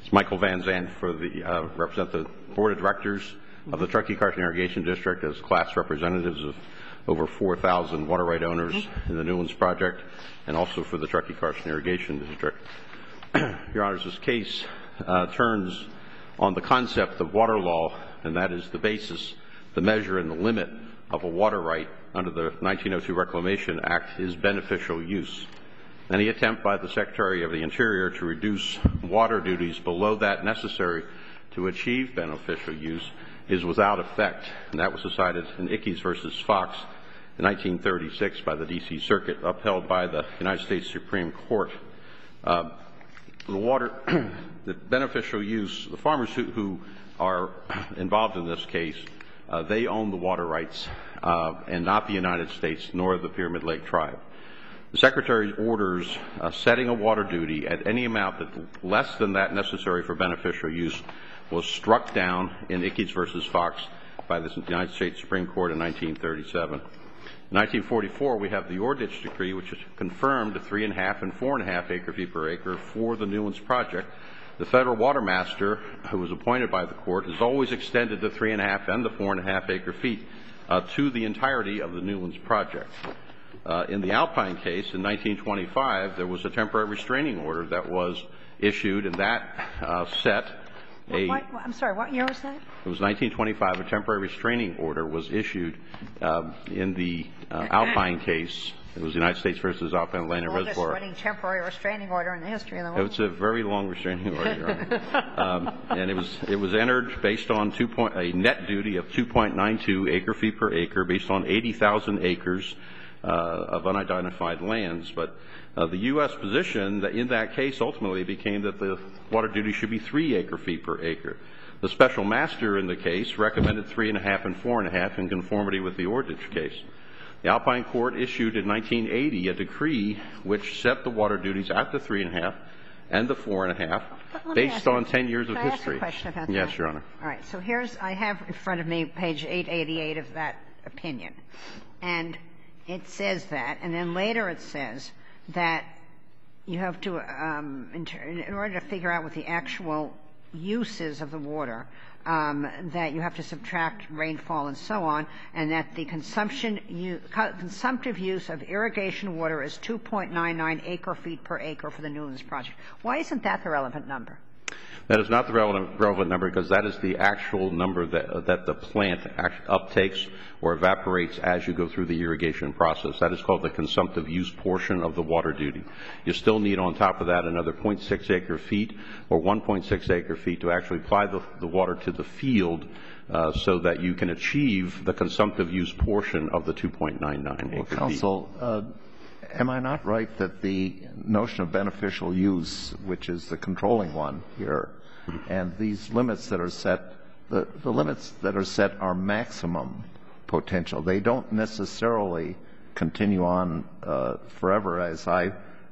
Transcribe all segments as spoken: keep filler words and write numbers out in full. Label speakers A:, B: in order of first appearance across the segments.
A: It's Michael Van Zandt for the uh, represent the Board of Directors of the Truckee-Carson Irrigation District as class representatives of over four thousand water right owners in the Newlands project, and also for the Truckee-Carson Irrigation District. Your Honors, this case uh, turns on the concept of water law, and that is the basis, the measure, and the limit of a water right under the nineteen oh two Reclamation Act is beneficial use. Any attempt by the Secretary of the Interior to reduce water duties below that necessary to achieve beneficial use is without effect, and that was decided in Ickes versus Fox in nineteen thirty-six by the D C Circuit, upheld by the United States Supreme Court. Uh, the water, the beneficial use, the farmers who, who are involved in this case, uh, they own the water rights, uh, and not the United States nor the Pyramid Lake Tribe. The Secretary's orders uh, setting a water duty at any amount that less than that necessary for beneficial use was struck down in Ickes versus Fox by the United States Supreme Court in nineteen thirty-seven. In nineteen forty-four, we have the Ordich Decree, which has confirmed the three and a half and four and a half acre feet per acre for the Newlands project. The federal water master, who was appointed by the court, has always extended the three and a half and the four and a half acre feet uh, to the entirety of the Newlands project. Uh, in the Alpine case in nineteen twenty-five, there was a temporary restraining order that was issued, and that uh, set a.
B: What, what, I'm sorry, what year was that?
A: It was nineteen twenty-five. A temporary restraining order was issued uh, in the uh, Alpine case. It was the United States versus Alpine Land and Reservoir.
B: Longest temporary restraining order in the history of the world.
A: It's a very long restraining order, Your Honor. um, and it was it was entered based on two point, a net duty of two point nine two acre feet per acre, based on eighty thousand acres uh, of unidentified lands. But uh, the U S position that in that case ultimately became that the water duty should be three acre feet per acre. The special master in the case recommended three and a half and four and a half in conformity with the Ordich case. The Alpine Court issued in nineteen eighty a decree which set the water duties at the three and a half and the four and a half based on ten years of
B: history.
A: history.
B: Can I ask a question about
A: yes,
B: that?
A: Your Honor.
B: All right. So here's, I have in front of me page eight eighty-eight of that opinion. And it says that, and then later it says that you have to, um, in, in order to figure out what the actual uses of the water, um, that you have to subtract rainfall and so on, and that the consumption u- consumptive use of irrigation water is two point nine nine acre feet per acre for the Newlands project. Why isn't that the relevant number?
A: That is not the relevant, relevant number because that is the actual number that, uh, that the plant act, uptakes or evaporates as you go through the irrigation process. That is called the consumptive use portion of the water duty. You still need on top of that another zero point six acre feet or one point six acre feet to actually apply the, the water to the field uh, so that you can achieve the consumptive use portion of the two point nine nine
C: well,
A: acre
C: Counsel,
A: feet.
C: Uh, am I not right that the notion of beneficial use, which is the controlling one here, and these limits that are set, the, the limits that are set are maximum potential. They don't necessarily continue on uh, forever. As I, uh,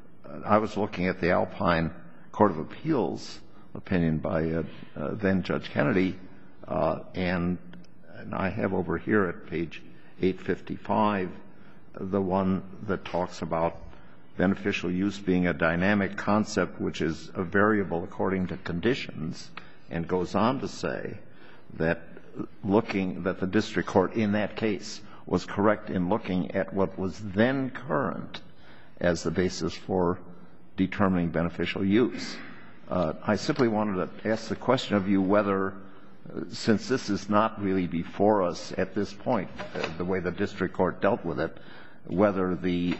C: I was looking at the Alpine Court of Appeals opinion by uh, uh, then Judge Kennedy, uh, and, and I have over here at page eight fifty-five the one that talks about beneficial use being a dynamic concept which is a variable according to conditions, and goes on to say that looking that the district court in that case was correct in looking at what was then current as the basis for determining beneficial use. Uh, I simply wanted to ask the question of you whether, uh, since this is not really before us at this point, uh, the way the district court dealt with it, whether the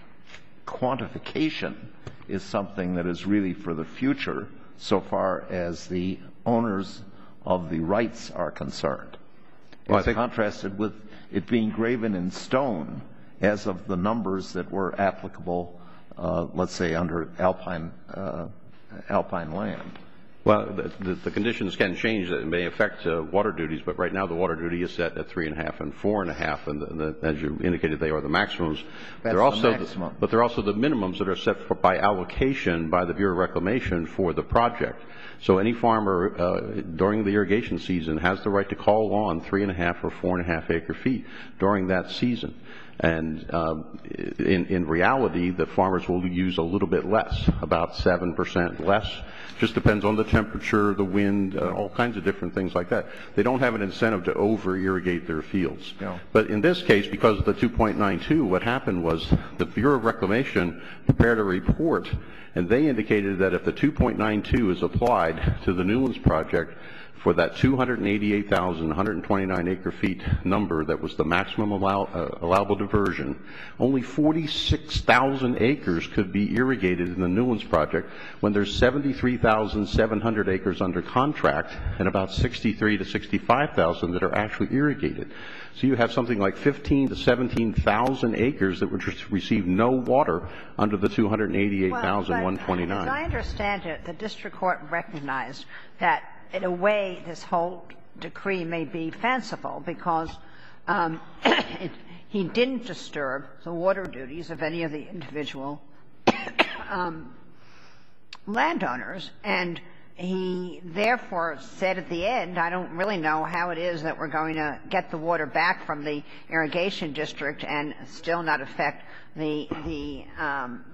C: quantification is something that is really for the future so far as the owners of the rights are concerned, well, as contrasted with it being graven in stone as of the numbers that were applicable, uh, let's say, under Alpine, uh, Alpine land.
A: Well, the, the, the conditions can change that may affect uh, water duties, but right now the water duty is set at three and a half and four and a half, and the, the, as you indicated, they are the maximums.
C: That's
A: they're also
C: the maximum.
A: The, but they're also the minimums that are set for, by allocation by the Bureau of Reclamation for the project. So any farmer uh, during the irrigation season has the right to call on three and a half or four and a half acre feet during that season. And um, in, in reality, the farmers will use a little bit less, about seven percent less. Just depends on the temperature, the wind, uh, all kinds of different things like that. They don't have an incentive to over-irrigate their fields.
C: No.
A: But in this case, because of the two point nine two, what happened was the Bureau of Reclamation prepared a report, and they indicated that if the two point nine two is applied to the Newlands project, for that two hundred eighty-eight thousand one hundred twenty-nine acre feet number that was the maximum allow, uh, allowable diversion, only forty-six thousand acres could be irrigated in the Newlands project when there's seventy-three thousand seven hundred acres under contract and about sixty-three to sixty-five thousand that are actually irrigated. So you have something like fifteen to seventeen thousand acres that would receive no water under the two hundred eighty-eight thousand one hundred twenty-nine.
B: Well, as I understand it, the district court recognized that in a way this whole decree may be fanciful because um, it, he didn't disturb the water duties of any of the individual um, landowners, and he therefore said at the end, I don't really know how it is that we're going to get the water back from the irrigation district and still not affect the the um,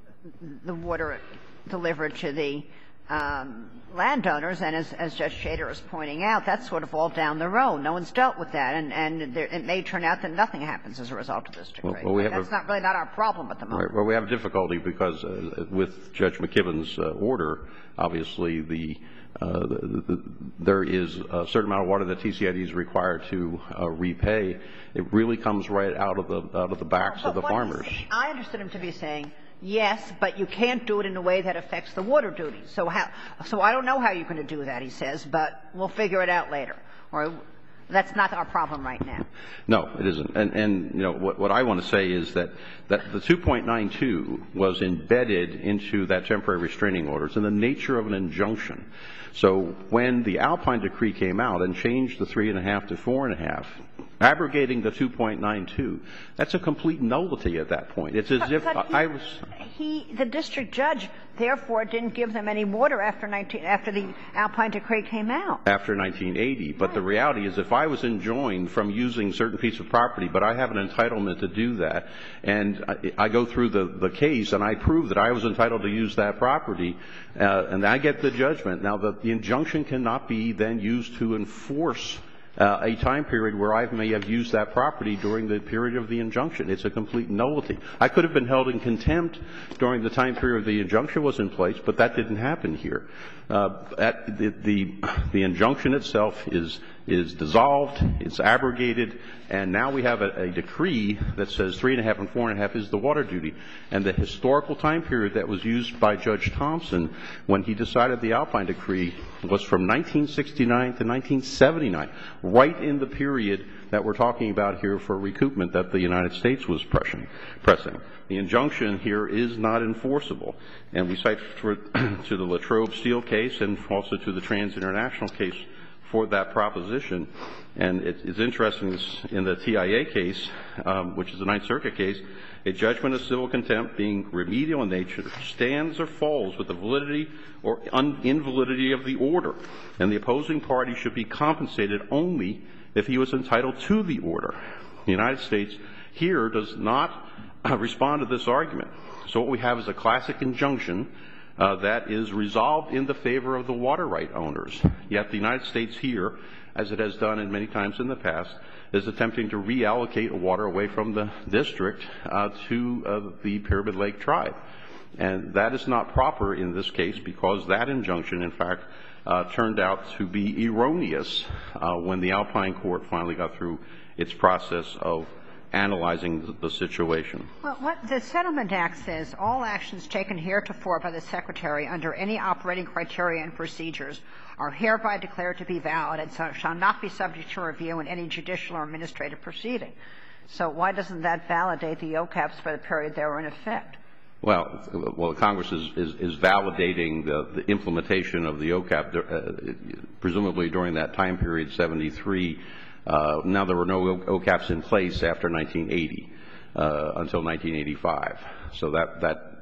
B: the water delivered to the um, landowners. And as, as Judge Shader is pointing out, that's sort of all down the road. No one's dealt with that, and, and there, it may turn out that nothing happens as a result of this decree.
A: Well, well, we have
B: that's
A: a,
B: not really not our problem at the moment.
A: Right, well, we have difficulty because uh, with Judge McKibben's uh, order, obviously the, uh, the, the there is a certain amount of water that T C I D is required to uh, repay. It really comes right out of the out of the backs
B: but
A: of the
B: what
A: farmers.
B: I understood him to be saying, yes, but you can't do it in a way that affects the water duties. So how? So I don't know how you're going to do that, he says, but we'll figure it out later. Or that's not our problem right now.
A: No, it isn't. And, and you know, what, what I want to say is that, that the two point nine two was embedded into that temporary restraining order. It's in the nature of an injunction. So when the Alpine decree came out and changed the three and a half to four and a half, abrogating the two point nine two, that's a complete nullity at that point. It's as
B: but,
A: if
B: but he,
A: I was.
B: He, the district judge, therefore, didn't give them any water after nineteen after the Alpine decree came out.
A: After nineteen eighty. But the reality is, if I was enjoined from using a certain piece of property, but I have an entitlement to do that, and I, I go through the, the case and I prove that I was entitled to use that property, uh, and I get the judgment. Now, the, the injunction cannot be then used to enforce Uh, a time period where I may have used that property during the period of the injunction. It's a complete nullity. I could have been held in contempt during the time period the injunction was in place, but that didn't happen here. Uh, at the, the, the injunction itself is, is dissolved, it's abrogated, and now we have a, a decree that says three and a half and four and a half is the water duty. And the historical time period that was used by Judge Thompson when he decided the Alpine decree was from nineteen sixty-nine to nineteen seventy-nine, right in the period that we're talking about here for recoupment that the United States was pressing. pressing. The injunction here is not enforceable. And we cite for, to the Latrobe Steel case and also to the Trans International case for that proposition. And it, it's interesting in the T I A case, um, which is a Ninth Circuit case, a judgment of civil contempt being remedial in nature stands or falls with the validity or un- invalidity of the order, and the opposing party should be compensated only if he was entitled to the order. The United States here does not uh, respond to this argument. So what we have is a classic injunction uh, that is resolved in the favor of the water right owners. Yet the United States here, as it has done in many times in the past, is attempting to reallocate water away from the district uh, to uh, the Pyramid Lake tribe. And that is not proper in this case because that injunction, in fact, uh, turned out to be erroneous uh, when the Alpine court finally got through its process of analyzing the situation.
B: Well, what the Settlement Act says, all actions taken heretofore by the Secretary under any operating criteria and procedures are hereby declared to be valid and so shall not be subject to review in any judicial or administrative proceeding. So why doesn't that validate the O C A Ps for the period they were in effect?
A: Well, well, Congress is, is, is validating the, the implementation of the O C A P, uh, presumably during that time period, seventy-three. Uh, now there were no O C A Ps in place after nineteen eighty, uh, until nineteen eighty-five. So that, that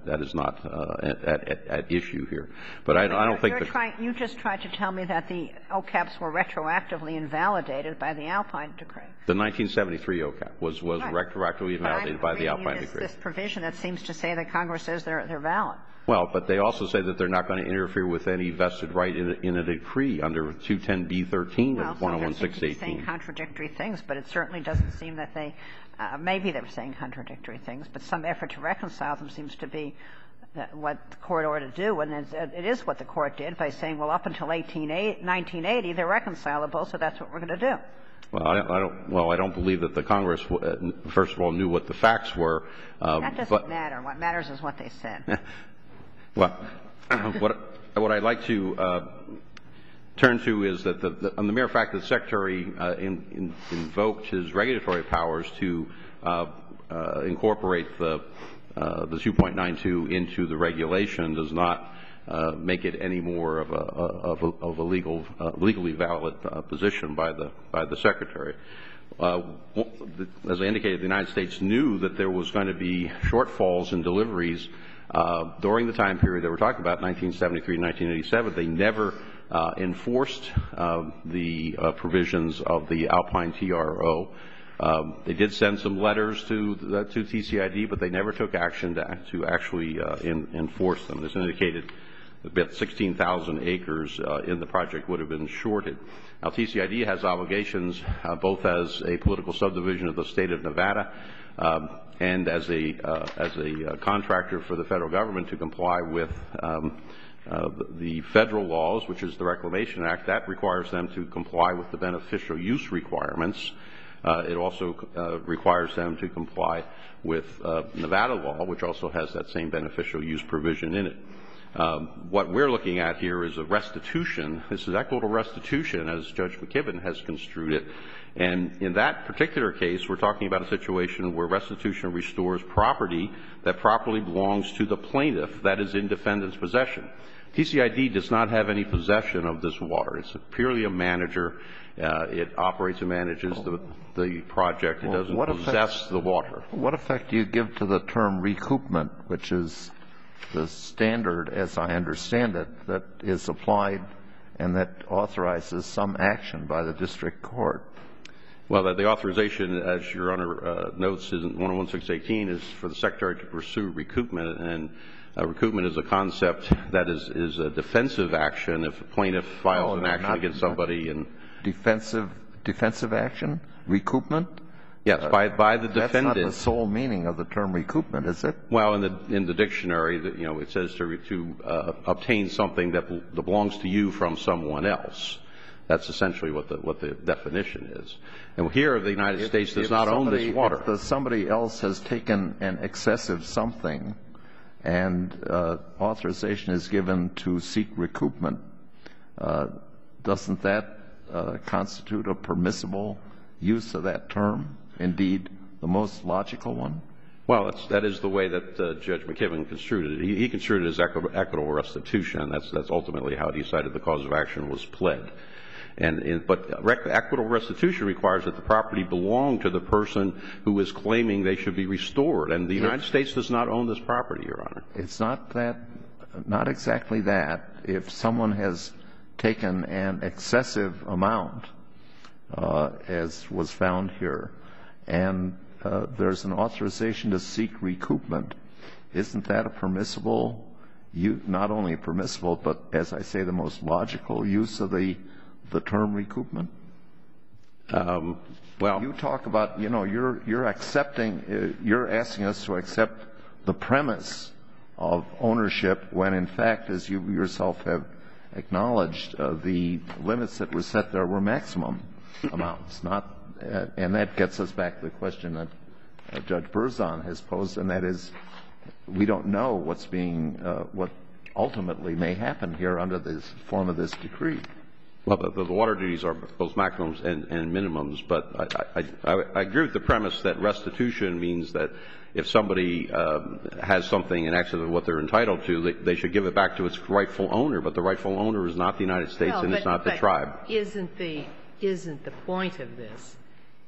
A: that is not uh, at, at, at issue here. But I, I don't think
B: You're
A: the
B: trying, you just tried to tell me that the O C A Ps were retroactively invalidated by the Alpine Decree.
A: the nineteen seventy-three O C A P was was
B: Right.
A: retroactively invalidated by the Alpine
B: this,
A: Decree.
B: This provision that seems to say that Congress says they're they're valid.
A: Well, but they also say that they're not going to interfere with any vested right in a, in a decree under two ten B thirteen
B: Well,
A: of
B: so
A: one oh
B: they're
A: one six
B: saying
A: eighteen.
B: contradictory things, but it certainly doesn't seem that they uh, maybe they were saying contradictory things, but some effort to reconcile them seems to be that what the court ought to do, and it's, it is what the court did by saying, well, up until nineteen eighty, they're reconcilable, so that's what we're going to do.
A: Well, I, I don't. Well, I don't believe that the Congress, uh, first of all, knew what the facts were. Uh,
B: That doesn't
A: but,
B: matter. What matters is what they said.
A: Well, what what I'd like to uh, turn to is that the, the, on the mere fact that the Secretary uh, in, in, invoked his regulatory powers to uh, uh, incorporate the uh, the two point nine two into the regulation does not uh, make it any more of a of a, of a legal uh, legally valid uh, position by the by the Secretary. Uh, as I indicated, the United States knew that there was going to be shortfalls in deliveries uh, during the time period that we're talking about, nineteen seventy-three to nineteen eighty-seven. They never uh, enforced uh, the uh, provisions of the Alpine T R O. Um, they did send some letters to the, to T C I D, but they never took action to, to actually uh, in, enforce them. This indicated that about sixteen thousand acres uh, in the project would have been shorted. Now, T C I D has obligations uh, both as a political subdivision of the state of Nevada um, and as a uh, as a uh, contractor for the federal government to comply with um, uh, the federal laws, which is the Reclamation Act. That requires them to comply with the beneficial use requirements. Uh, it also uh, requires them to comply with uh, Nevada law, which also has that same beneficial use provision in it. Um, what we're looking at here is a restitution. This is equitable restitution, as Judge McKibben has construed it. And in that particular case, we're talking about a situation where restitution restores property that properly belongs to the plaintiff, that is in defendant's possession. T C I D does not have any possession of this water. It's purely a manager. Uh, it operates and manages the, the project. It
C: Well,
A: doesn't
C: what
A: possess
C: effect-
A: the water.
C: What effect do you give to the term recoupment, which is the standard, as I understand it, that is applied and that authorizes some action by the district court?
A: Well, the, the authorization, as Your Honor uh, notes, in one oh one six eighteen is for the Secretary to pursue recoupment, and uh, recoupment is a concept that is, is a defensive action. If a plaintiff files
C: Oh,
A: an
C: no,
A: action
C: not-
A: against somebody and
C: Defensive, defensive action? Recoupment?
A: yes, by by the
C: That's not
A: defendant.
C: the sole meaning of the term recoupment, is it?
A: Well, in the in the dictionary, that, you know, it says to to uh, obtain something that, bel- that belongs to you from someone else. That's essentially what the what the definition is. And here, the United States does
C: If
A: not own
C: somebody-
A: this water.
C: If the, somebody else has taken an excessive something and uh, authorization is given to seek recoupment, uh, doesn't that uh, constitute a permissible use of that term? Indeed, the most logical one?
A: Well, that's, that is the way that uh, Judge McKibben construed it. He, he construed it as equi- equitable restitution. That's, that's ultimately how he decided the cause of action was pled. And in, but rec- equitable restitution requires that the property belong to the person who is claiming they should be restored. And the United States does not own this property, Your Honor.
C: It's not that, not exactly that. If someone has taken an excessive amount, uh, as was found here, and uh, there's an authorization to seek recoupment, isn't that a permissible, u- not only permissible, but as I say, the most logical use of the the term recoupment?
A: Um, well,
C: You talk about, you know, you're you're accepting, uh, you're asking us to accept the premise of ownership when, in fact, as you yourself have acknowledged, uh, the limits that were set there were maximum amounts, not, uh, and that gets us back to the question that uh, Judge Berzon has posed, and that is, we don't know what's being, uh, what ultimately may happen here under this form of this decree.
A: well, the, the water duties are both maximums and, and minimums, but I, I, I, I agree with the premise that restitution means that if somebody um, has something in excess of what they're entitled to, they, they should give it back to its rightful owner. But the rightful owner is not the United States,
D: Well,
A: and
D: but-
A: it's not the
D: but
A: tribe.
D: Isn't the isn't the point of this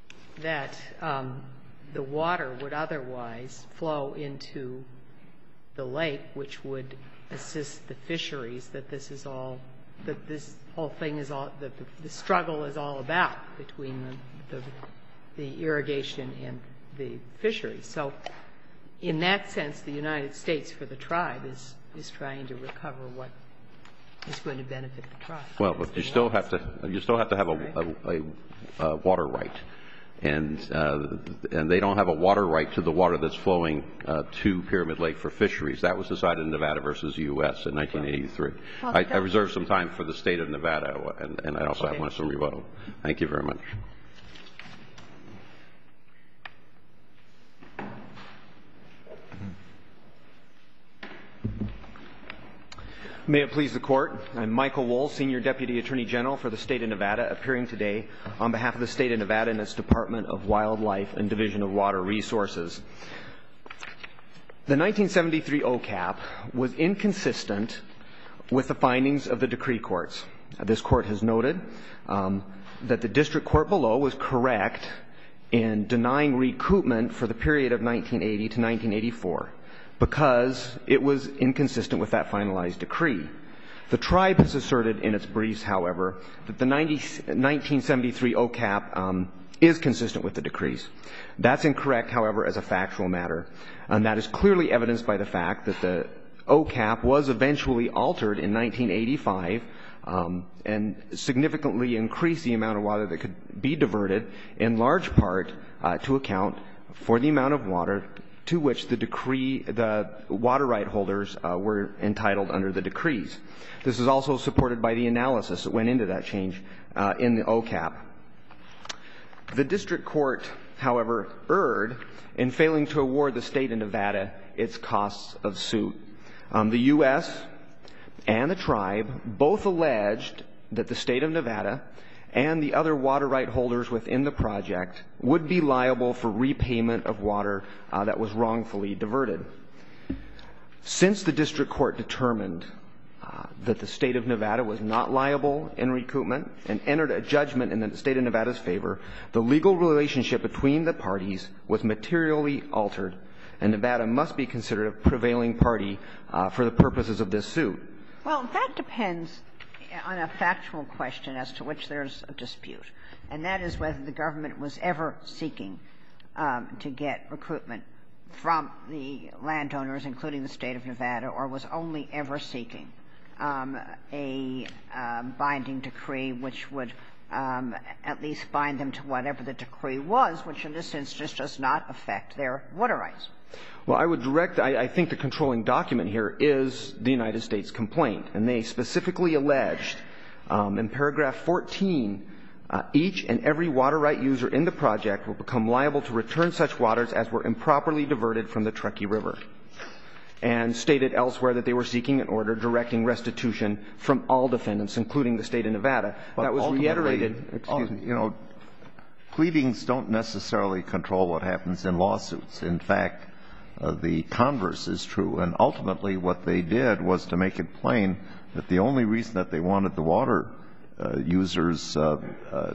D: that um, the water would otherwise flow into the lake, which would assist the fisheries, that this is all, that this whole thing is all, that the, the struggle is all about between the, the, the irrigation and the fisheries. So in that sense, the United States for the tribe is, is trying to recover what is going to benefit the tribe.
A: Well, but you still have to, you still have to have a, a, a, a water right. And, uh, and they don't have a water right to the water that's flowing uh, to Pyramid Lake for fisheries. That was decided in Nevada versus the U S in nineteen eighty-three.
B: Well,
A: I, I reserve some time for the state of Nevada, and, and I also
D: okay.
A: have one some rebuttal. Thank you very much.
E: May it please the Court. I'm Michael Wohl, Senior Deputy Attorney General for the State of Nevada, appearing today on behalf of the State of Nevada and its Department of Wildlife and Division of Water Resources. The nineteen seventy-three O C A P was inconsistent with the findings of the decree courts. This Court has noted um, that the district court below was correct in denying recoupment for the period of nineteen eighty to nineteen eighty-four. Because it was inconsistent with that finalized decree. The tribe has asserted in its briefs, however, that the nineteen seventy-three O C A P um, is consistent with the decrees. That's incorrect, however, as a factual matter, and that is clearly evidenced by the fact that the O C A P was eventually altered in nineteen eighty-five um, and significantly increased the amount of water that could be diverted, in large part uh, to account for the amount of water to which the decree, the water right holders uh, were entitled under the decrees. This is also supported by the analysis that went into that change uh, in the O C A P. The district court, however, erred in failing to award the state of Nevada its costs of suit. Um, the U S and the tribe both alleged that the state of Nevada and the other water right holders within the project would be liable for repayment of water uh, that was wrongfully diverted. Since the district court determined uh, that the state of Nevada was not liable in recoupment and entered a judgment in the state of Nevada's favor, the legal relationship between the parties was materially altered, and Nevada must be considered a prevailing party uh, for the purposes of this suit.
B: Well, that depends on a factual question as to which there's a dispute, and that is whether the government was ever seeking um, to get recruitment from the landowners, including the state of Nevada, or was only ever seeking um, a um, binding decree which would um, at least bind them to whatever the decree was, which in this instance does not affect their water rights.
E: Well, I would direct, I, I think the controlling document here is the United States complaint, and they specifically alleged um, in paragraph fourteen, uh, each and every water right user in the project will become liable to return such waters as were improperly diverted from the Truckee River, and stated elsewhere that they were seeking an order directing restitution from all defendants, including the state of Nevada.
C: But
E: that was reiterated. Excuse
C: uh,
E: me.
C: You know, pleadings don't necessarily control what happens in lawsuits. In fact, Uh, the converse is true, and ultimately what they did was to make it plain that the only reason that they wanted the water uh, users, uh, uh,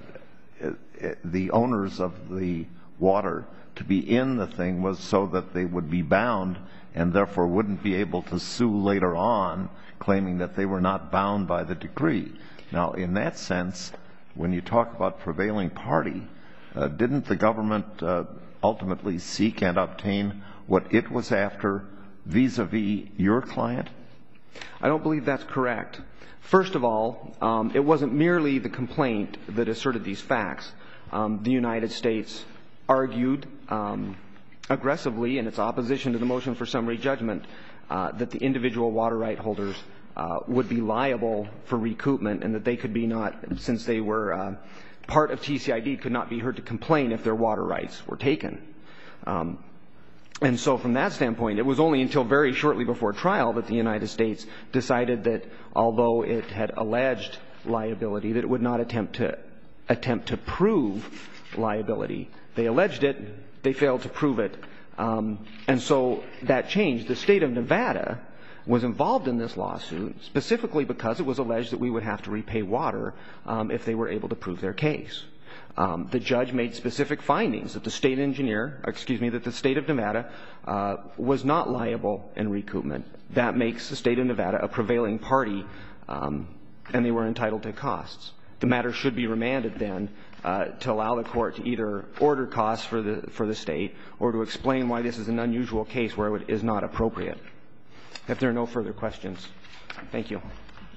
C: the owners of the water, to be in the thing was so that they would be bound and therefore wouldn't be able to sue later on, claiming that they were not bound by the decree. Now, in that sense, when you talk about prevailing party, uh, didn't the government uh, ultimately seek and obtain what it was after vis-a-vis your client?
E: I don't believe that's correct. First of all, um, it wasn't merely the complaint that asserted these facts. Um, the United States argued um, aggressively in its opposition to the motion for summary judgment uh, that the individual water right holders uh, would be liable for recoupment, and that they could be not, since they were uh, part of T C I D, could not be heard to complain if their water rights were taken. Um, And so from that standpoint, it was only until very shortly before trial that the United States decided that although it had alleged liability, that it would not attempt to attempt to prove liability. They alleged it. They failed to prove it. Um, and so that changed. The state of Nevada was involved in this lawsuit specifically because it was alleged that we would have to repay water um, if they were able to prove their case. Um, the judge made specific findings that the state engineer, excuse me, that the state of Nevada uh, was not liable in recoupment. That makes the state of Nevada a prevailing party, um, and they were entitled to costs. The matter should be remanded then uh, to allow the court to either order costs for the for the state or to explain why this is an unusual case where it is not appropriate. If there are no further questions, thank you.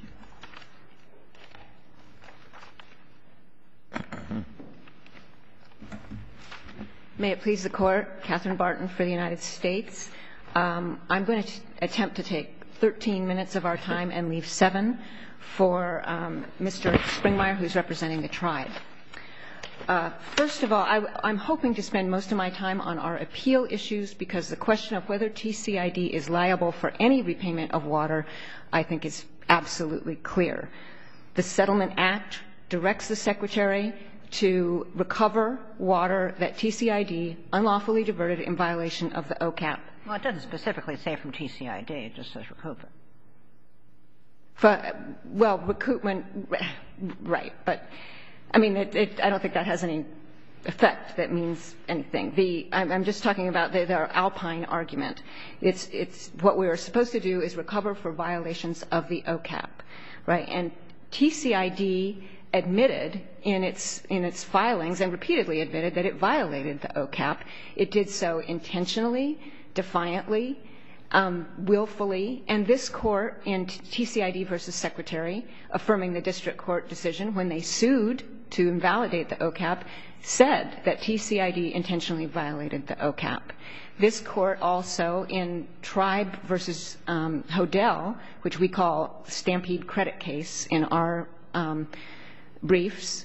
F: May it please the Court, Catherine Barton for the United States. Um, I'm going to attempt to take thirteen minutes of our time and leave seven for um, Mister Springmeyer, who's representing the tribe. Uh, first of all, I, I'm hoping to spend most of my time on our appeal issues because the question of whether T C I D is liable for any repayment of water, I think, is absolutely clear. The Settlement Act directs the Secretary to recover water that T C I D unlawfully diverted in violation of the O C A P.
B: Well, it doesn't specifically say from T C I D. It just says recoupment.
F: For, well, recoupment, right. But, I mean, it, it, I don't think that has any effect that means anything. The, I'm, I'm just talking about the, their Alpine argument. It's, it's what we are supposed to do is recover for violations of the O C A P, right? And T C I D admitted in its in its filings and repeatedly admitted that it violated the O C A P. It did so intentionally, defiantly, um, willfully, and this court in T C I D versus Secretary, affirming the district court decision when they sued to invalidate the O C A P, said that T C I D intentionally violated the O C A P. This court also in Tribe versus um, Hodel, which we call Stampede Credit Case in our um, briefs,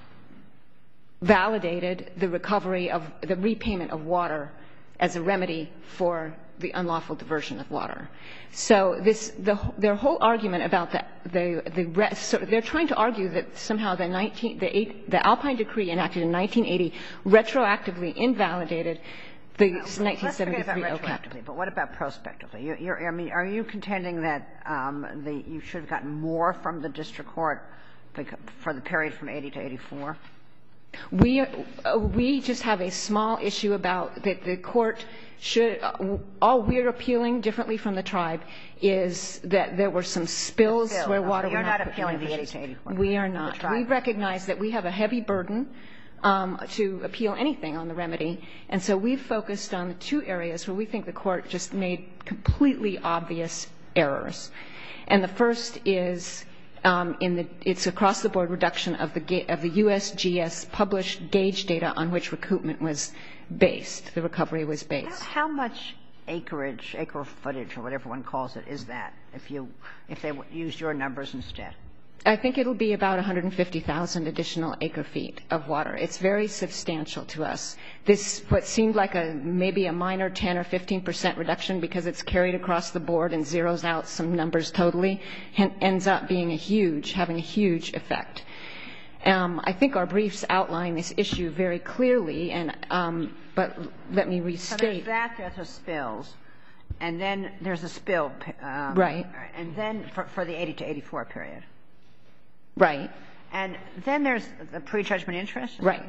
F: validated the recovery of the repayment of water as a remedy for the unlawful diversion of water. So this, the, their whole argument about the, the, the rest, so they're trying to argue that somehow the, nineteen, the, eight, the Alpine Decree enacted in nineteen eighty retroactively invalidated the nineteen seventy-three O C A P.
B: But what about prospectively? You, you're, I mean, are you contending that um, the, you should have gotten more from the district court for the period from eighty to eighty-four?
F: We, uh, we just have a small issue about that the court should, uh, all we're appealing differently from the tribe is that there were some spills
B: Spill.
F: where
B: No,
F: water
B: you're
F: were
B: not
F: not
B: appealing the eighty to eighty-four.
F: We are not. We recognize that we have a heavy burden um, to appeal anything on the remedy, and so we've focused on the two areas where we think the court just made completely obvious errors. And the first is Um, in the, it's across-the-board reduction of the, of the U S G S published gauge data on which recoupment was based, the recovery was based.
B: How much acreage, acre footage, or whatever one calls it, is that if you, if they used your numbers instead?
F: I think it'll be about one hundred fifty thousand additional acre feet of water. It's very substantial to us. This, what seemed like a maybe a minor ten or fifteen percent reduction because it's carried across the board and zeroes out some numbers totally, ends up being a huge, having a huge effect. Um, I think our briefs outline this issue very clearly, and um, but let me restate.
B: So there's that, there's the spills, and then there's a spill. Um,
F: right.
B: And then for, for the eighty to eighty-four period.
F: Right.
B: And then there's the prejudgment interest?
F: Right.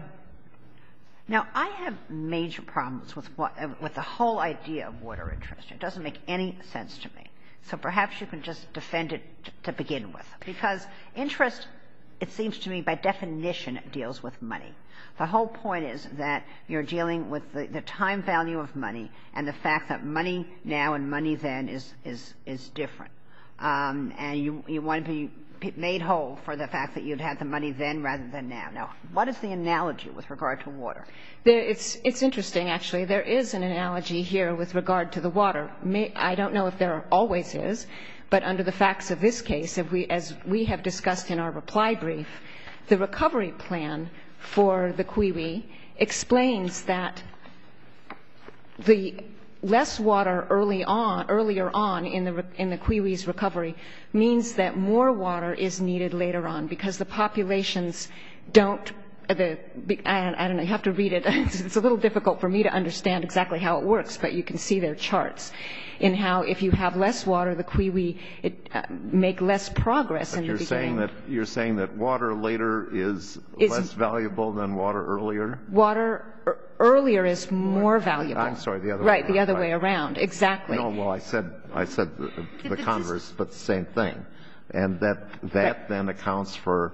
B: Now, I have major problems with what, with the whole idea of water interest. It doesn't make any sense to me. So perhaps you can just defend it t- to begin with. Because interest, it seems to me, by definition, deals with money. The whole point is that you're dealing with the, the time value of money and the fact that money now and money then is, is, is different. Um, and you, you want to be made whole for the fact that you'd had the money then rather than now. Now, what is the analogy with regard to water?
F: There, it's, it's interesting, actually. There is an analogy here with regard to the water. May, I don't know if there always is, but under the facts of this case, if we, as we have discussed in our reply brief, the recovery plan for the Kwiwi explains that the less water early on, earlier on in the, in the Kwiwi's recovery means that more water is needed later on because the populations don't the, I, I don't know, you have to read it. It's a little difficult for me to understand exactly how it works, but you can see their charts in how if you have less water, the Kiwi it, uh, make less progress
C: but
F: in
C: you're
F: the beginning.
C: saying that you're saying that water later is,
F: is
C: less valuable than water earlier?
F: Water er, earlier is more valuable.
C: I'm sorry, the other
F: right,
C: way
F: the
C: around.
F: other
C: Right.
F: way around, exactly.
C: No, well, I said I said the, the
D: the
C: converse, but the same thing, and that that
F: Right.
C: then accounts for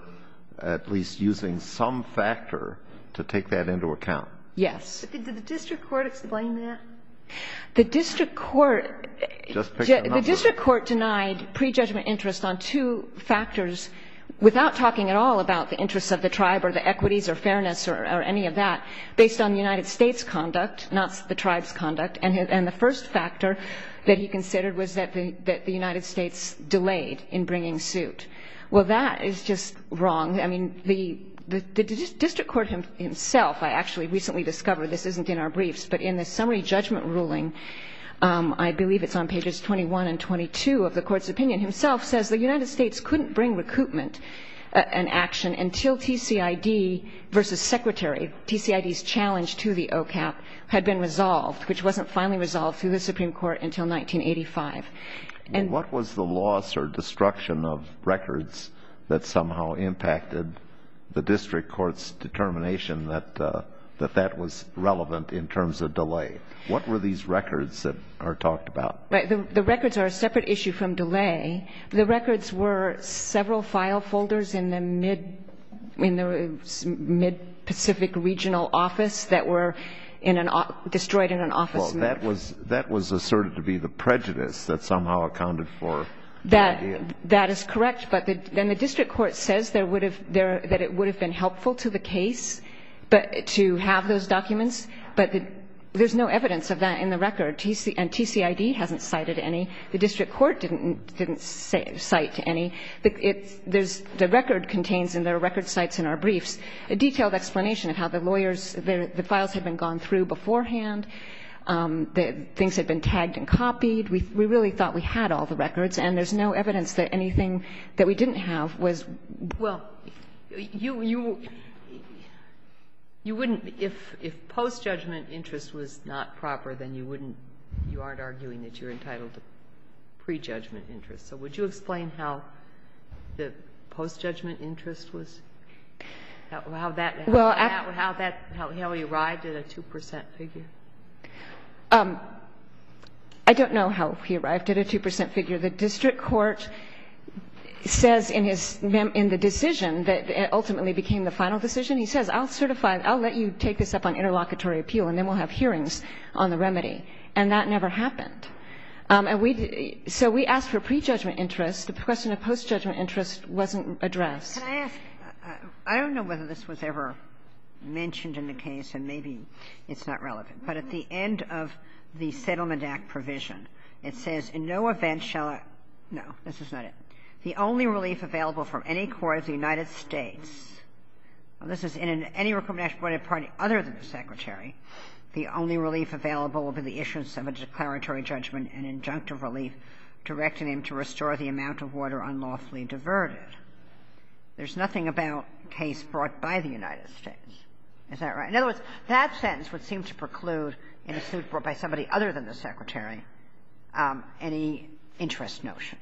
C: at least using some factor to take that into account.
F: Yes.
D: Did, did the district court explain that?
F: The district court,
C: Just pick
F: ju-
C: a
F: the
C: number.
F: district court denied prejudgment interest on two factors without talking at all about the interests of the tribe or the equities or fairness or, or any of that, based on the United States conduct, not the tribe's conduct. And, his, and the first factor that he considered was that the, that the United States delayed in bringing suit. Well, that is just wrong. I mean, the The, the district court him, himself, I actually recently discovered, this isn't in our briefs, but in the summary judgment ruling, um, I believe it's on pages twenty-one and twenty-two of the court's opinion, himself says the United States couldn't bring recoupment uh, an action until T C I D versus Secretary, T C I D's challenge to the O C A P had been resolved, which wasn't finally resolved through the Supreme Court until nineteen eighty-five. And
C: well, what was the loss or destruction of records that somehow impacted the district court's determination that uh, that that was relevant in terms of delay? What were these records that are talked about?
F: Right. The, the records are a separate issue from delay. The records were several file folders in the mid in the mid Pacific regional office that were in an destroyed in an office.
C: Well, that was that was asserted to be the prejudice that somehow accounted for.
F: That that is correct, but the, then the district court says there would have there that it would have been helpful to the case, but to have those documents, but the, there's no evidence of that in the record. T C, and T C I D hasn't cited any. The district court didn't didn't say, cite any. The, it, there's the record contains, and there are record cites in our briefs, a detailed explanation of how the lawyers the, the files had been gone through beforehand. Um, the things had been tagged and copied. We, we really thought we had all the records, and there's no evidence that anything that we didn't have was.
D: Well, you you you wouldn't if if post judgment interest was not proper, then you wouldn't you aren't arguing that you're entitled to prejudgment interest. So would you explain how the post judgment interest was? How, how that how,
F: well,
D: how, how that how, how he arrived at a two percent figure?
F: Um, I don't know how he arrived at a two percent figure. The district court says in his in the decision that ultimately became the final decision, he says, I'll certify, I'll let you take this up on interlocutory appeal, and then we'll have hearings on the remedy. And that never happened. Um, and we, so we asked for prejudgment interest. The question of post-judgment interest wasn't addressed.
B: Can I ask, uh, I don't know whether this was ever mentioned in the case, and maybe it's not relevant, but at the end of the Settlement Act provision, it says, in no event shall I, no, this is not it. The only relief available from any court of the United States, well, this is in an, any recoupment action brought by a party other than the Secretary, the only relief available will be the issuance of a declaratory judgment and injunctive relief directing him to restore the amount of water unlawfully diverted. There's nothing about case brought by the United States. Is that right? In other words, that sentence would seem to preclude, in a suit brought by somebody other than the Secretary, um, any interest notion.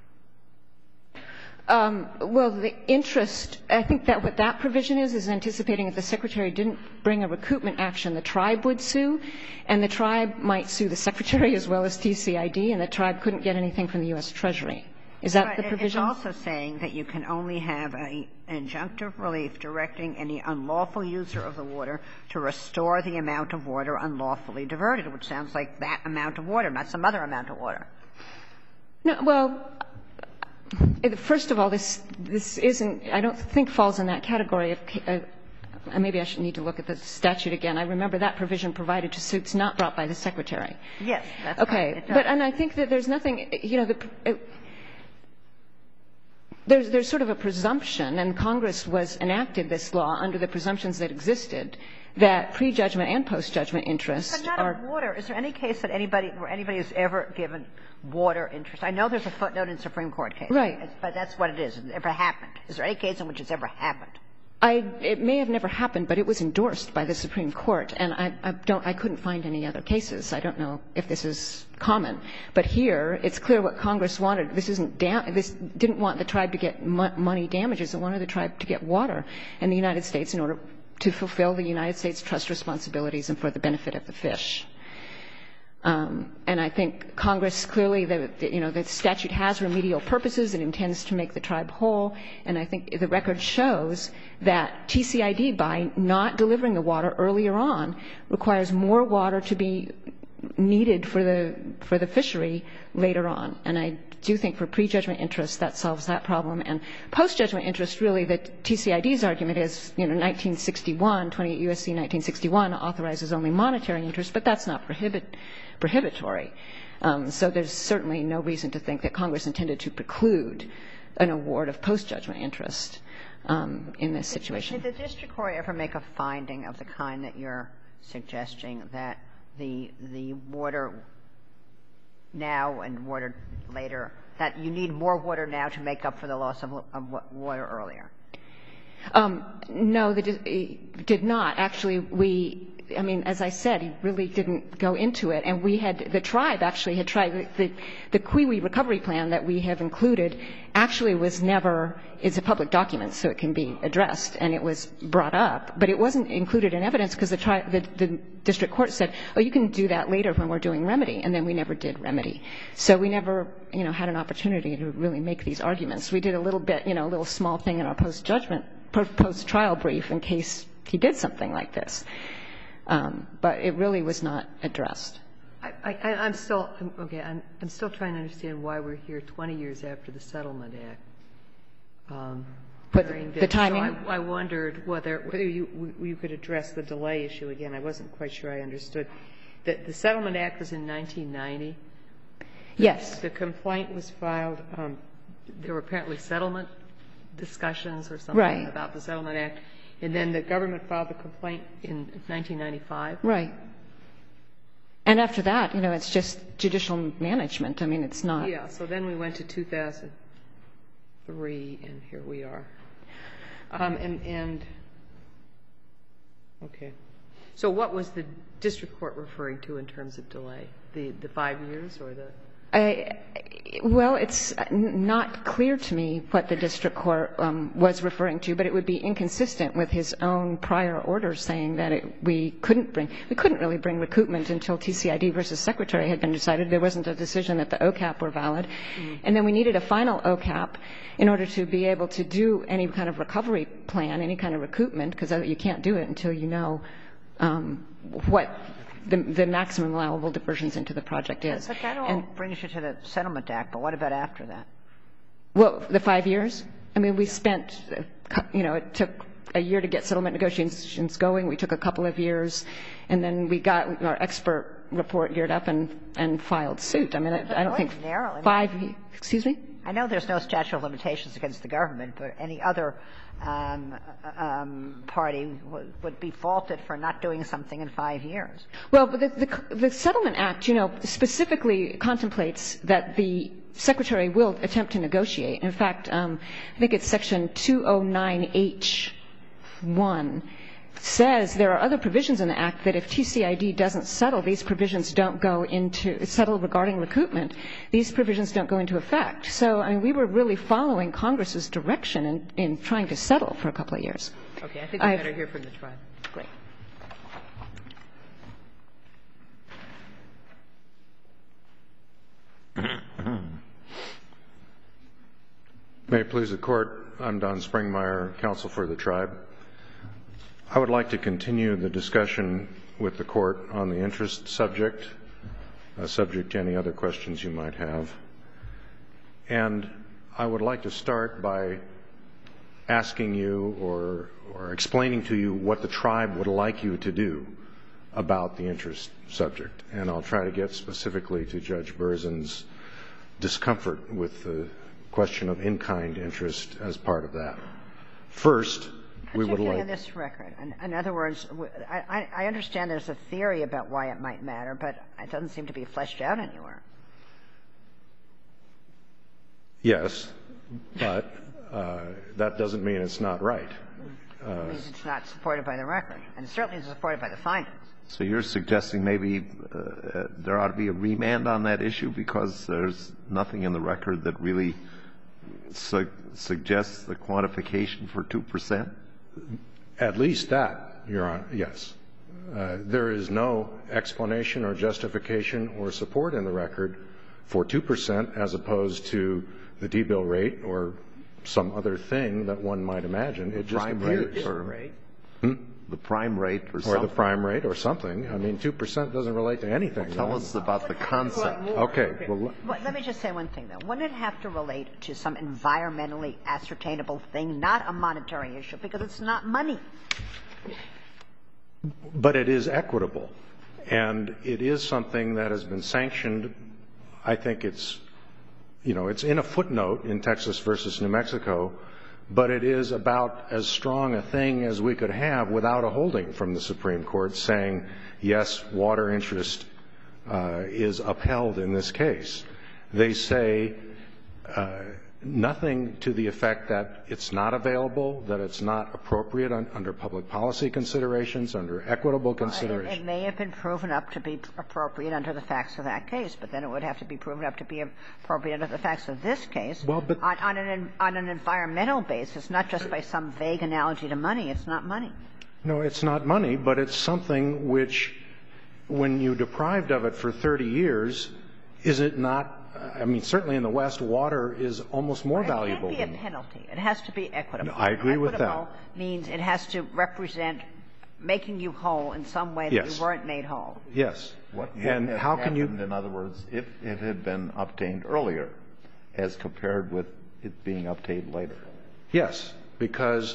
F: Um, well, the interest, I think that what that provision is, is anticipating if the Secretary didn't bring a recoupment action, the tribe would sue, and the tribe might sue the Secretary as well as T C I D, and the tribe couldn't get anything from the U S Treasury. Is that
B: right.
F: the provision?
B: It's also saying that you can only have a, an injunctive relief directing any unlawful user of the water to restore the amount of water unlawfully diverted, which sounds like that amount of water, not some other amount of water.
F: No, well, first of all, this this isn't, I don't think falls in that category of, uh, maybe I should need to look at the statute again. I remember that provision provided to suits not brought by the Secretary.
B: Yes, that's
F: okay.
B: right.
F: But, and I think that there's nothing, you know, the, it, there's, there's sort of a presumption, and Congress was enacted this law under the presumptions that existed, that prejudgment and post-judgment interest
B: but not
F: are.
B: Of water. Is there any case that anybody, where anybody has ever given water interest? I know there's a footnote in Supreme Court case.
F: Right.
B: But that's what it is. It ever happened. Is there any case in which it's ever happened?
F: I, it may have never happened, but it was endorsed by the Supreme Court, and I, I don't, I couldn't find any other cases. I don't know if this is common, but here it's clear what Congress wanted. This isn't, dam- this didn't want the tribe to get mo- money damages. It wanted the tribe to get water in the United States in order to fulfill the United States trust responsibilities and for the benefit of the fish. Um, and I think Congress clearly, the, the, you know, the statute has remedial purposes. It intends to make the tribe whole. And I think the record shows that T C I D, by not delivering the water earlier on, requires more water to be needed for the for the fishery later on. And I do think for prejudgment interest that solves that problem. And post-judgment interest, really, the T C I D's argument is, you know, nineteen sixty-one, twenty-eight U S C nineteen sixty-one authorizes only monetary interest, but that's not prohibit, prohibitory. Um, so there's certainly no reason to think that Congress intended to preclude an award of post-judgment interest um, in this situation.
B: Did the district court ever make a finding of the kind that you're suggesting, that the the water now and water later, that you need more water now to make up for the loss of, of water earlier?
F: Um, no, they did, did not. Actually, we, I mean, as I said, he really didn't go into it. And we had, the tribe actually had tried, the, the Kwiwi recovery plan that we have included actually was never, it's a public document, so it can be addressed, and it was brought up. But it wasn't included in evidence because the, tri- the, the district court said, oh, you can do that later when we're doing remedy. And then we never did remedy. So we never, you know, had an opportunity to really make these arguments. We did a little bit, you know, a little small thing in our post-judgment post-trial brief in case he did something like this. Um, but it really was not addressed.
D: I, I, I'm still, I'm, okay, I'm, I'm still trying to understand why we're here twenty years after the Settlement Act. Um,
F: But
D: during
F: the
D: this.
F: timing?
D: So I, I wondered whether, whether you, you could address the delay issue again. I wasn't quite sure I understood. The, the Settlement Act was in nineteen ninety?
F: Yes.
D: The complaint was filed, um, there were apparently settlement discussions or something
F: Right.
D: about the Settlement Act, and then the government filed the complaint in nineteen ninety-five?
F: Right. And after that, you know, it's just judicial management. I mean, it's not.
D: Yeah, so then we went to two thousand three, and here we are. Um, and, and, okay. So what was the district court referring to in terms of delay? The, the five years or the?
F: I, well, it's not clear to me what the district court um, was referring to, but it would be inconsistent with his own prior orders saying that it, we couldn't bring, we couldn't really bring recoupment until T C I D versus Secretary had been decided. There wasn't a decision that the O C A P were valid. Mm-hmm. And then we needed a final O C A P in order to be able to do any kind of recovery plan, any kind of recoupment, because you can't do it until you know um, what The, the maximum allowable diversions into the project is.
B: But that all and, brings you to the Settlement Act, but what about after that?
F: Well, the five years? I mean, we spent, you know, it took a year to get settlement negotiations going. We took a couple of years, and then we got our expert report geared up and, and filed suit. I mean, I, I don't think five, excuse me?
B: I know there's no statute of limitations against the government, but any other um, um, party would, would be faulted for not doing something in five years.
F: Well, but the, the, the Settlement Act, you know, specifically contemplates that the Secretary will attempt to negotiate. In fact, um, I think it's Section two oh nine H one says there are other provisions in the Act that if T C I D doesn't settle, these provisions don't go into, settle regarding recoupment, these provisions don't go into effect. So, I mean, we were really following Congress's direction in, in trying to settle for a couple of years.
D: Okay, I think we
F: I've,
D: better hear from the tribe.
F: Great.
G: May it please the Court, I'm Don Springmeyer, counsel for the tribe. I would like to continue the discussion with the Court on the interest subject, uh, subject to any other questions you might have. And I would like to start by asking you or, or explaining to you what the tribe would like you to do about the interest subject. And I'll try to get specifically to Judge Berzin's discomfort with the question of in-kind interest as part of that. First, we would like...
B: in this record. In, in other words, I, I understand there's a theory about why it might matter, but it doesn't seem to be fleshed out anywhere.
G: Yes, but uh, that doesn't mean it's not right.
B: It means it's not supported by the record, and it certainly is supported by the findings.
C: So you're suggesting maybe uh, there ought to be a remand on that issue because there's nothing in the record that really su- suggests the quantification for two percent?
G: At least that, Your Honor, yes. Uh, there is no explanation or justification or support in the record for two percent as opposed to the T-bill rate or some other thing that one might imagine. It just
C: Prime
G: appears.
C: rate or
D: Right.
G: Hmm?
C: the prime rate or
G: Or
C: something.
G: the prime rate or something. I mean, two percent doesn't relate to anything.
C: Tell
G: right?
C: us about the concept.
G: Okay. Well,
B: Well, let me just say one thing, though. Wouldn't it have to relate to some environmentally ascertainable thing, not a monetary issue, because it's not money?
G: but it is equitable. And it is something that has been sanctioned. I think it's, you know, it's in a footnote in Texas versus New Mexico, but it is about as strong a thing as we could have without a holding from the Supreme Court saying, yes, water interest uh, is upheld in this case. They say uh, nothing to the effect that it's not available, that it's not appropriate un- under public policy considerations, under equitable
B: It,
G: considerations.
B: it may have been proven up to be appropriate under the facts of that case, but then it would have to be proven up to be appropriate under the facts of this case
G: Well, but-
B: on, on, an, on an environmental basis, not just by some vague analogy to money. It's not money.
G: No, it's not money, but it's something which, when you're deprived of it for thirty years, is it not, I mean, certainly in the West, water is almost more valuable
B: It can't
G: than.
B: be a penalty. It has to be equitable.
G: No, I agree with that.
B: Equitable means it has to represent making you whole in some way that
G: Yes.
B: you weren't made whole.
G: Yes.
C: What would
G: And
C: have
G: how can you,
C: happened, in other words, if it had been obtained earlier as compared with it being obtained later?
G: yes, because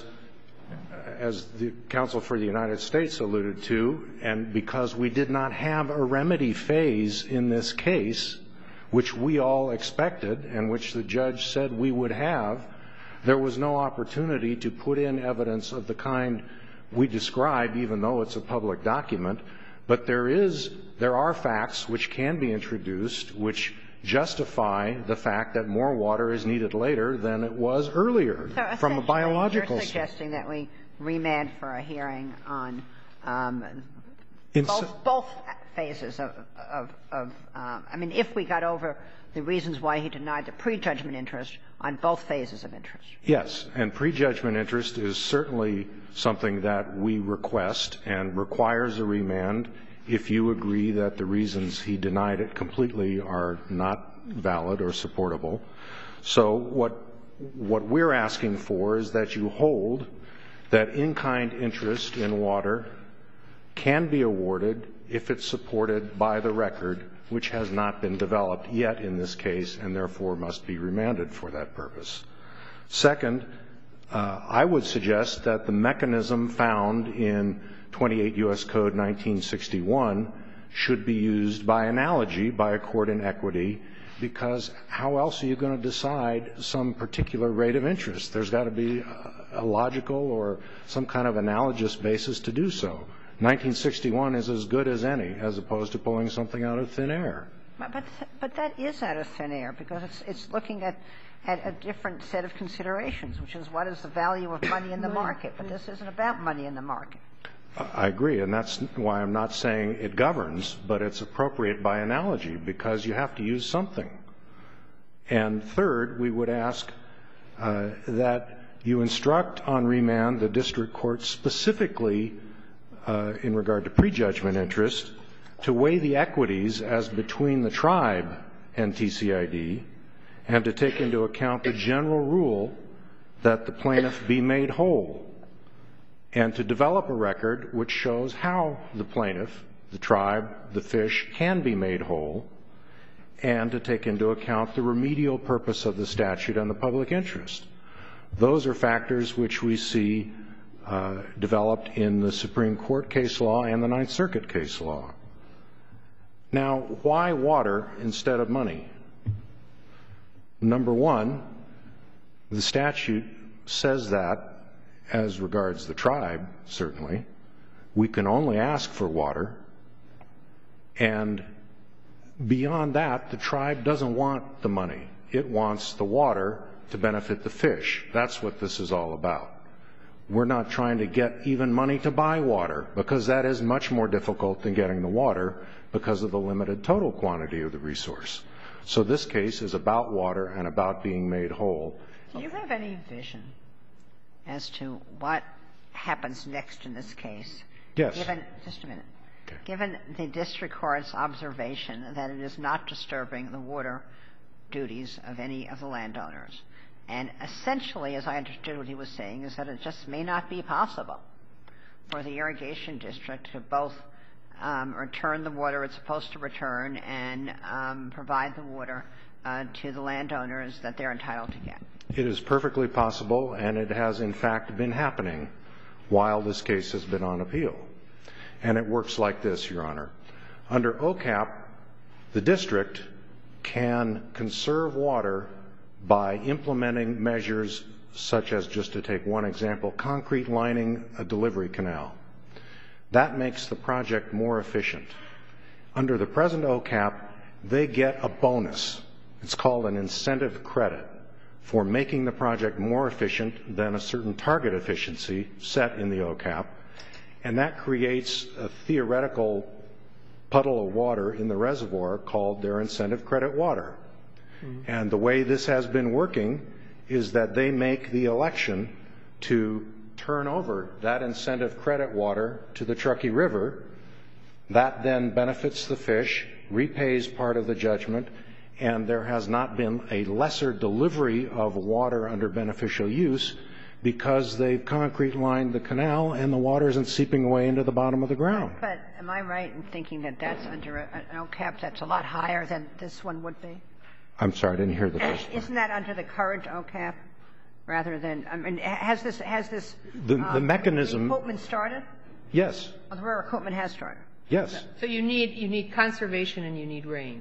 G: as the counsel for the United States alluded to, and because we did not have a remedy phase in this case, which we all expected and which the judge said we would have, there was no opportunity to put in evidence of the kind we describe, even though it's a public document. But there is, there are facts which can be introduced which justify the fact that more water is needed later than it was earlier
B: So
G: from a
B: essentially,
G: biological
B: You're
G: standpoint.
B: suggesting that we remand for a hearing on um,
G: In
B: both,
G: s-
B: both phases of, of, of um, I mean, if we got over the reasons why he denied the prejudgment interest on both phases of interest.
G: Yes, and prejudgment interest is certainly something that we request and requires a remand if you agree that the reasons he denied it completely are not valid or supportable. So what what we're asking for is that you hold that in-kind interest in water can be awarded if it's supported by the record, which has not been developed yet in this case and therefore must be remanded for that purpose. Second, uh, I would suggest that the mechanism found in twenty-eight U S Code nineteen sixty-one should be used by analogy by a court in equity, because how else are you going to decide some particular rate of interest? There's got to be a logical or some kind of analogous basis to do so. nineteen sixty-one is as good as any, as opposed to pulling something out of thin air.
B: But, but, but that is out of thin air, because it's, it's looking at, at a different set of considerations, which is what is the value of money in the market. But this isn't about money in the market.
G: I agree, and that's why I'm not saying it governs, but it's appropriate by analogy, because you have to use something. And third, we would ask uh, that you instruct on remand the district court specifically uh, in regard to prejudgment interest to weigh the equities as between the tribe and T C I D, and to take into account the general rule that the plaintiff be made whole, and to develop a record which shows how the plaintiff, the tribe, the fish can be made whole, and to take into account the remedial purpose of the statute and the public interest. Those are factors which we see uh, developed in the Supreme Court case law and the Ninth Circuit case law. Now, why water instead of money? Number one, the statute says that, as regards the tribe, certainly, we can only ask for water, and beyond that, the tribe doesn't want the money. It wants the water to benefit the fish. That's what this is all about. We're not trying to get even money to buy water, because that is much more difficult than getting the water because of the limited total quantity of the resource. So this case is about water and about being made whole.
B: Do you have any vision as to what happens next in this case?
G: Yes.
B: Given, just a minute.
G: Okay.
B: Given the district court's observation that it is not disturbing the water duties of any of the landowners, and essentially, as I understood what he was saying, is that it just may not be possible for the irrigation district to both um, return the water it's supposed to return and um, provide the water uh, to the landowners that they're entitled to get.
G: It is perfectly possible, and it has in fact been happening while this case has been on appeal. And it works like this, Your Honor. Under O C A P, the district can conserve water by implementing measures such as, just to take one example, concrete lining a delivery canal. That makes the project more efficient. Under the present O C A P, they get a bonus. It's called an incentive credit for making the project more efficient than a certain target efficiency set in the O C A P. And that creates a theoretical puddle of water in the reservoir called their incentive credit water. Mm-hmm. And the way this has been working is that they make the election to turn over that incentive credit water to the Truckee River. That then benefits the fish, repays part of the judgment, and there has not been a lesser delivery of water under beneficial use because they've concrete lined the canal and the water isn't seeping away into the bottom of the ground.
B: But am I right in thinking that that's under an O C A P that's a lot higher than this one would be?
G: I'm sorry, I didn't hear the first one.
B: Isn't that under the current O C A P rather than, I mean, has this, has this
G: The,
B: um,
G: the mechanism.
B: recoupment started?
G: Yes.
B: Oh, the recoupment has started.
G: Yes.
D: So you need, you need conservation and you need rain.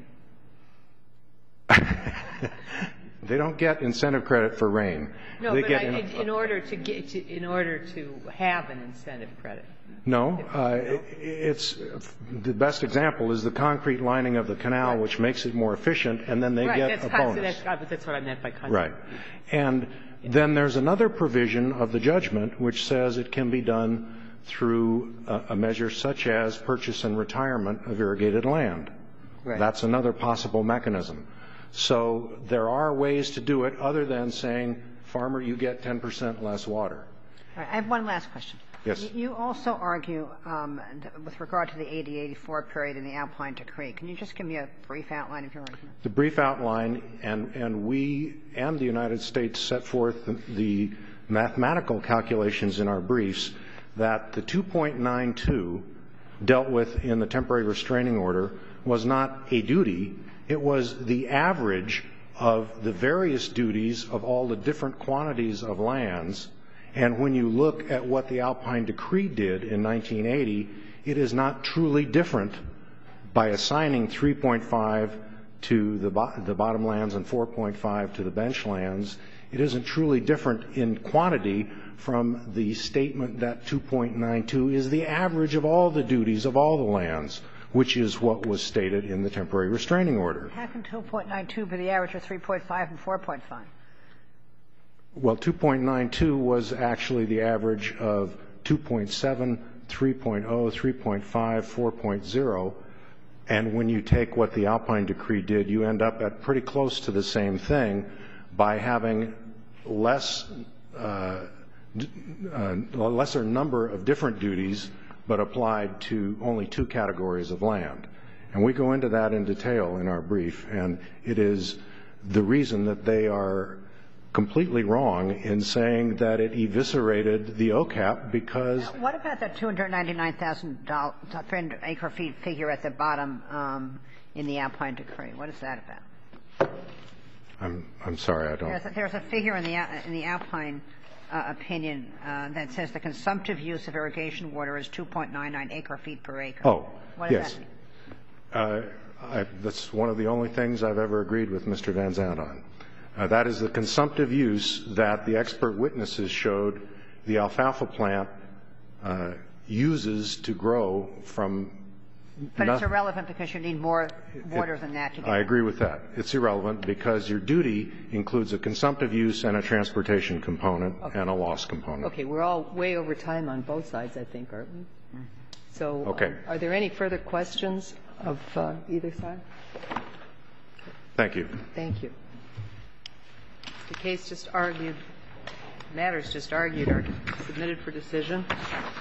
G: They don't get incentive credit for rain.
D: No,
G: they
D: but
G: get
D: I,
G: in,
D: in, in order to get to, in order to have an incentive credit.
G: No, uh, it's the best example is the concrete lining of the canal,
D: Right.
G: which makes it more efficient, and then they
D: right,
G: get
D: that's
G: a
D: con-
G: bonus.
D: That's, that's what I meant by conservation.
G: Right, and then there's another provision of the judgment which says it can be done through a, a measure such as purchase and retirement of irrigated land.
B: Right.
G: That's another possible mechanism. So there are ways to do it other than saying, farmer, you get ten percent less water.
B: All right, I have one last question.
G: Yes.
B: You, you also argue um, th- with regard to the eighty eighty-four period in the Alpine Decree. Can you just give me a brief outline of your argument?
G: The brief outline, and, and we and the United States set forth the, the mathematical calculations in our briefs that the two point nine two dealt with in the temporary restraining order was not a duty. It was the average of the various duties of all the different quantities of lands. And when you look at what the Alpine Decree did in nineteen eighty, it is not truly different by assigning three point five to the, bo- the bottom lands and four point five to the bench lands. It isn't truly different in quantity from the statement that two point nine two is the average of all the duties of all the lands, which is what was stated in the temporary restraining order.
B: How can two point nine two be the average of three point five and four point five?
G: Well, two point nine two was actually the average of two point seven, three point oh, three point five, four point oh, and when you take what the Alpine Decree did, you end up at pretty close to the same thing by having less, uh, uh, a lesser number of different duties but applied to only two categories of land. And we go into that in detail in our brief, and it is the reason that they are completely wrong in saying that it eviscerated the O C A P because...
B: What about that two hundred ninety-nine thousand acre feet figure at the bottom um, in the Alpine Decree? What is that about?
G: I'm, I'm sorry, I don't...
B: There's a, there's a figure in the, in the Alpine uh, opinion uh, that says the consumptive use of irrigation water is two point nine nine acre feet per acre.
G: Oh,
B: what does
G: yes.
B: that mean?
G: Uh, I, that's one of the only things I've ever agreed with Mister Van Zandt on. Uh, that is the consumptive use that the expert witnesses showed the alfalfa plant uh, uses to grow from
B: But it's
G: Noth-
B: irrelevant because you need more water than that to get.
G: I agree with that. It's irrelevant because your duty includes a consumptive use and a transportation component and a loss component.
D: Okay, we're all way over time on both sides, I think, aren't we? So
G: Okay.
D: um, are there any further questions of uh, either side?
G: Thank you.
D: Thank you. The case just argued, matters just argued are submitted for decision.